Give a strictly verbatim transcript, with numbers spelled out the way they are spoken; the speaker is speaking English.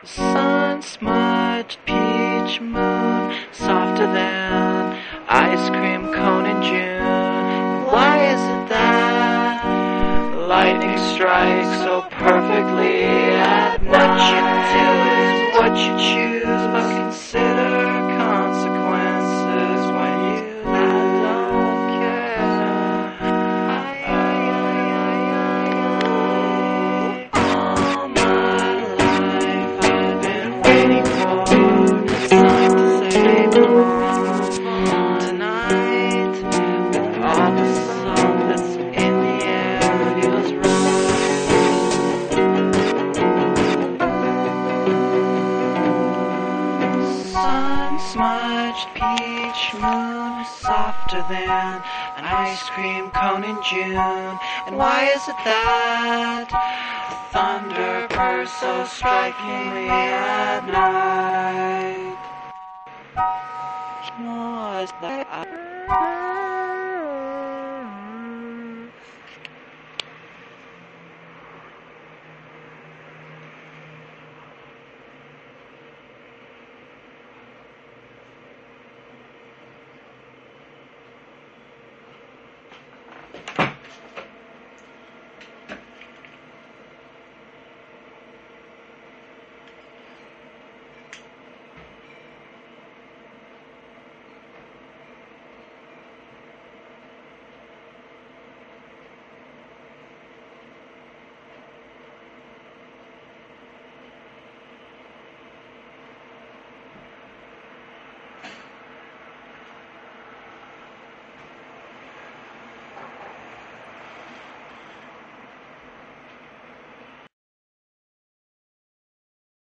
Sun-smudged peach moon, softer than ice cream cone in June. Why is it that lightning strikes so perfectly at night? What you do is what you choose, but consider consequences when you don't care. All my life I've been waiting for time to say more. Tonight, with all the salt that's in the air feels right. Sun-smudged peach moon, softer than an ice cream cone in June. And why is it that thunder purrs so strikingly at night? Was that